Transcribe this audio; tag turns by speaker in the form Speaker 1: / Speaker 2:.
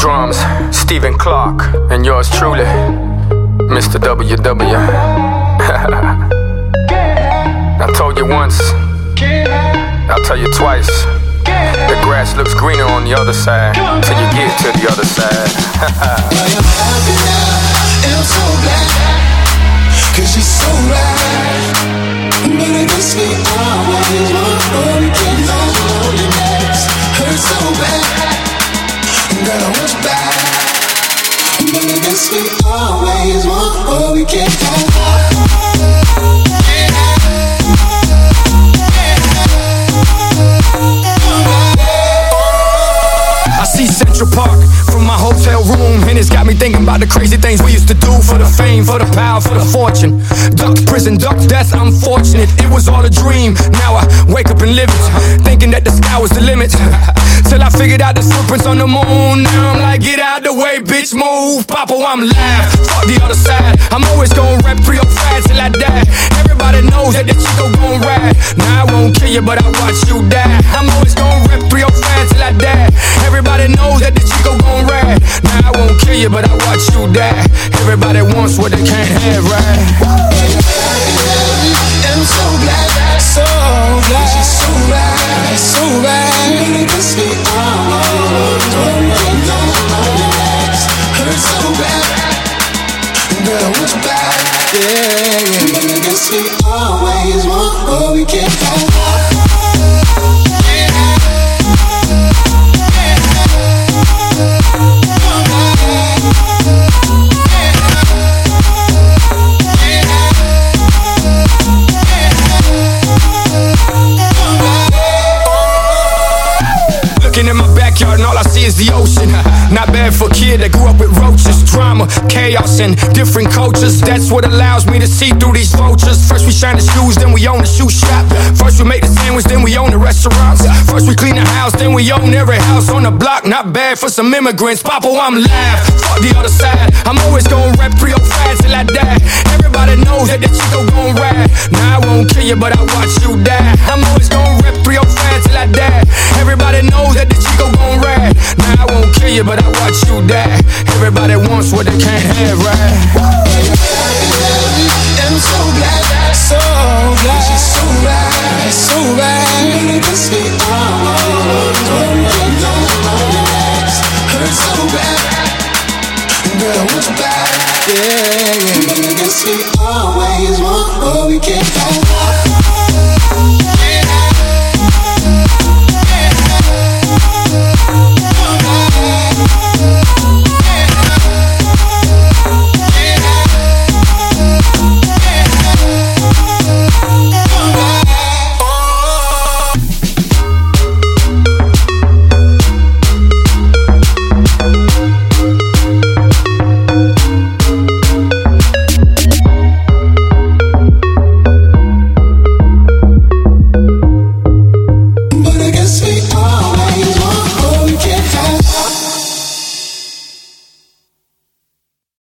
Speaker 1: drums, Stephen Clark, and yours truly, Mr. WW. I told you once, I'll tell you twice. The grass looks greener on the other side till you get to the other side.
Speaker 2: I'm so glad, 'cause she's so right. But it gets me always more we can't hold it next. Hurt so bad, girl, I want you back. But it gets me always more we can't hold.
Speaker 3: I see Central Park from my hotel room, and it's got me thinking about the crazy things we used to do for the fame, for the power, for the fortune. Ducked prison, ducked death, unfortunate. It was all a dream. Now I wake up and live it, thinking that the sky was the limit. Till I figured out the footprints on the moon. Now I'm like, get out the way, bitch, move. Papa, I'm live. Fuck the other side. I'm always gonna rap 305 till I die. Everybody knows that the Chico gon' ride. Now I won't kill you, but I watch you die. I'm always gonna rap 305 till I die. Everybody knows that the Chico gon' ride. Now I won't kill you, but I watch you die. Everybody wants what they can't have, right?
Speaker 2: I'm so glad, so glad. She's so right, so right. It gets me always hurt so bad, girl, I want you back. Yeah. It gets me always more we can't hold.
Speaker 3: Looking in my backyard and all I see is the ocean. Not bad for a kid that grew up with roaches. Drama, chaos, and different cultures. That's what allows me to see through these vultures. First we shine the shoes, then we own the shoe shop. First we make the sandwich, then we own the restaurants. First we clean the house, then we own every house on the block. Not bad for some immigrants. Papa, I'm live. Fuck the other side. I'm always gonna rap 305 till I die. Everybody knows that the Chico gon' ride. Now I won't kill you, but I watch you die. I'm always gonna rap 305 till I die. Everybody knows that the Chico gon' ride. Now I won't kill you, but I watch you die. Everybody wants what they can't have, right?